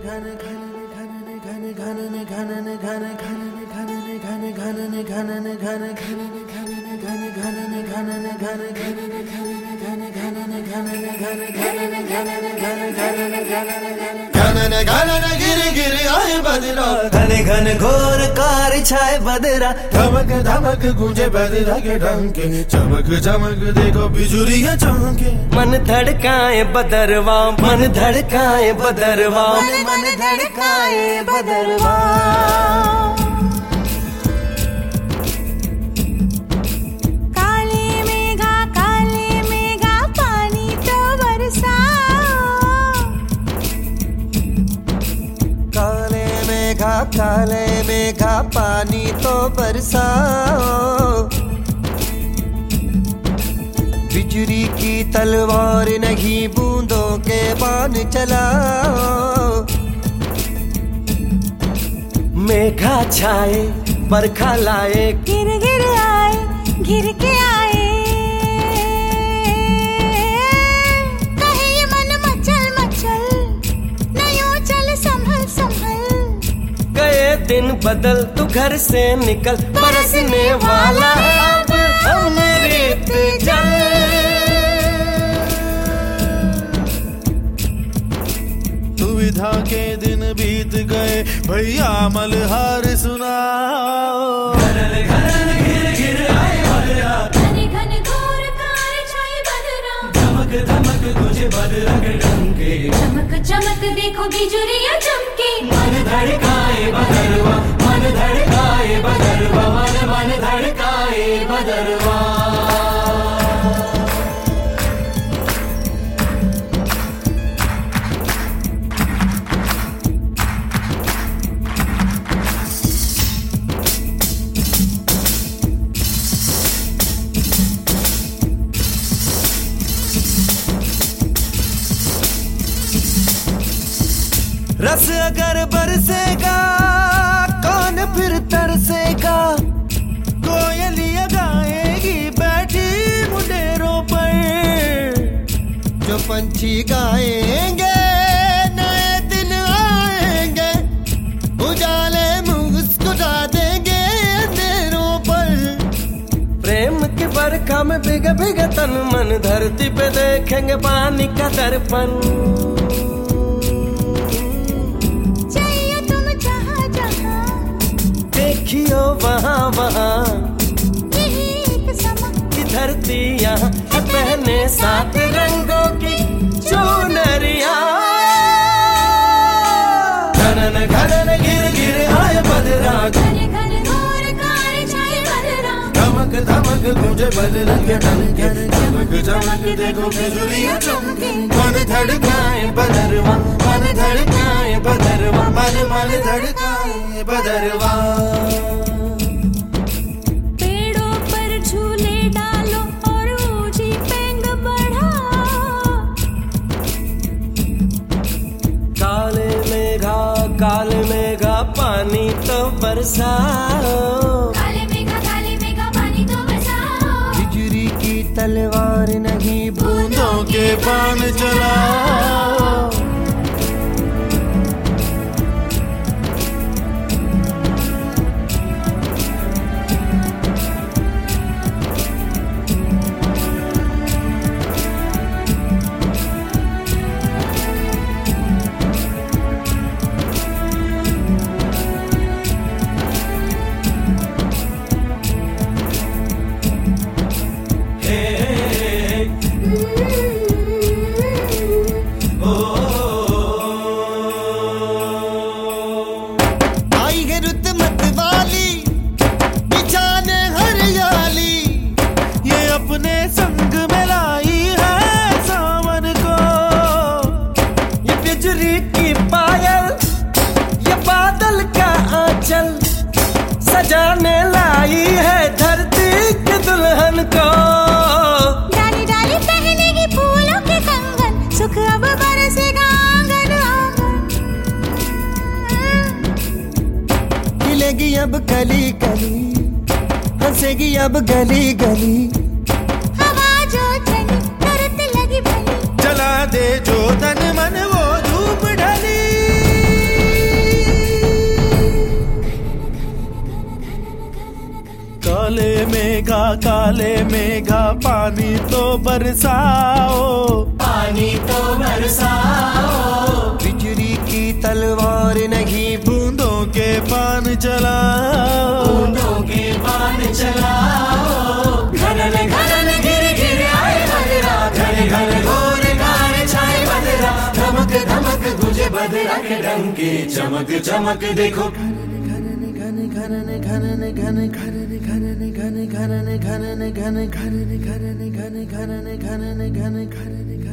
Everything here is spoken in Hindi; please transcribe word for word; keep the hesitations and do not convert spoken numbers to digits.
घने घन घोर कार छाए बदरा, धमक धमक गूंजे बदरा के डंके, चमक चमक देखो बिजुलियां चमके। मन धड़काए बदरवा, मन धड़काए बदरवा, मन धड़काए बदरवा। काले मेघा काले मेघा पानी तो बरसाओ, काले मेघा काले मेघा पानी तो बरसाओ। बिजली की तलवार नहीं बूंदों के बाण चलाओ। मेघा छाए बरखा लाए, गिर गिर आए गिर के आए। कहे ये मन मचल मचल, नयो चल संभल संभल। गए दिन बदल तू घर से निकल, बरसने वाला अब हम रेत जल। दुविधा के दिन बीत गए भैया मलहार सुनाओ। घने घन घोर कार छाए बदरा, धमक धमक तुझे बदरा के डंके, चमक चमक देखो बिजुलियां चमके। मन धड़काए बदरवा, मन धड़काए बदरवा, मन मन धड़काए बदरवा। रस अगर बरसेगा कौन फिर तरसेगा। कोयलियां गाएगी बैठी मुंडेरों पर, जो पंछी गाएंगे नए दिन आएंगे, उजाले मुस्कुरा देंगे अंधेरों पर। प्रेम की बरखा में भीगे भीगे तन मन, धरती पे देखेंगे पानी का दर्पण। देखियो वहाँ वहाँ यही एक समा की धरती यहाँ है, पहने सात रंगों की चुनरिया। घनन घनन गिर गिर आए बदरा, घने घन घोर कार छाए बदरा। धमक धमक गूंजे बदरा के डंके, चमक चमक देखो बिजुलियां चमके। मन धड़काए बदरवा, मन धड़काए बदरवा, मन मन धड़काए बदरवा। पेड़ों पर झूले डालो और ऊंची पेंग बढ़ाओ। काले मेघा काले मेघा पानी तो बरसाओ। काले मेघा काले मेघा पानी तो बरसाओ। बिजली की तलवार नहीं बूंदों के बाण चलाओ। सजाने लाई है धरती के दुल्हन को। डाली डाली पहनेगी फूलों के कंगन, सुख अब बरसेगा आंगन आंगन। खिलेगी अब गली गली, हंसेगी अब गली गली। हवा जो चली तरत लगी भली, जला दे जो तन मन वो धूप ढली। काले मेघा पानी तो बरसाओ, पानी तो बरसाओ। बिजली की तलवार नहीं बूंदों के पान चलाओ, बूंदों के पान चलाओ। घनन घनन गिर गिर आए बदरा, घन घन घोर घार छाए बदरा। धमक धमक गुजे बदरा के डंके, चमक चमक देखो घन घन घन घन घन घन घन घन घन घन घन घन घन घन घन घन